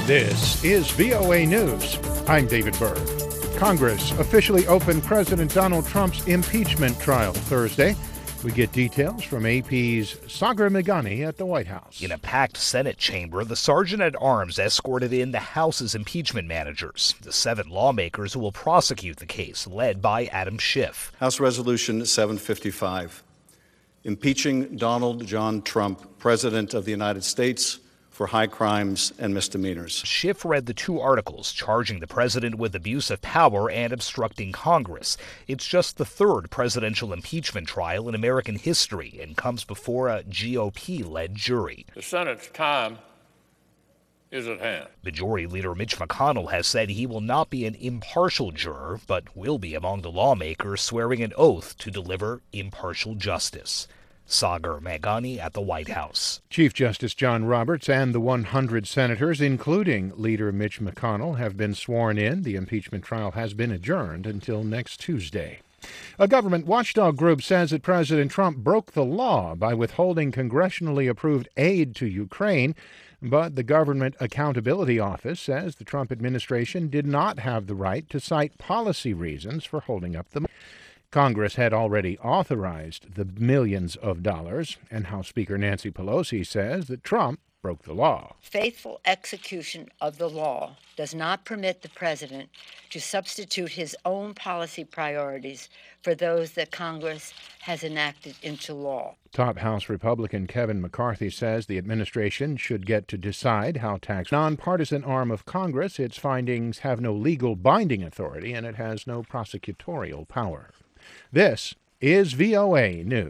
This is VOA News. I'm David Berg. Congress officially opened President Donald Trump's impeachment trial Thursday. We get details from AP's Sagar Meghani at the White House. In a packed Senate chamber, the Sergeant-at-Arms escorted in the House's impeachment managers, the 7 lawmakers who will prosecute the case, led by Adam Schiff. House Resolution 755, impeaching Donald John Trump, President of the United States, for high crimes and misdemeanors. Schiff read the 2 articles charging the president with abuse of power and obstructing Congress. It's just the 3rd presidential impeachment trial in American history and comes before a GOP-led jury. The Senate's time is at hand. Majority Leader Mitch McConnell has said he will not be an impartial juror, but will be among the lawmakers swearing an oath to deliver impartial justice. Sagar Meghani at the White House. Chief Justice John Roberts and the 100 senators, including Leader Mitch McConnell, have been sworn in. The impeachment trial has been adjourned until next Tuesday. A government watchdog group says that President Trump broke the law by withholding congressionally approved aid to Ukraine, but the Government Accountability Office says the Trump administration did not have the right to cite policy reasons for holding up the money. Congress had already authorized the millions of dollars, and House Speaker Nancy Pelosi says that Trump broke the law. Faithful execution of the law does not permit the president to substitute his own policy priorities for those that Congress has enacted into law. Top House Republican Kevin McCarthy says the administration should get to decide how tax nonpartisan arm of Congress. Its findings have no legal binding authority, and it has no prosecutorial power. This is VOA News.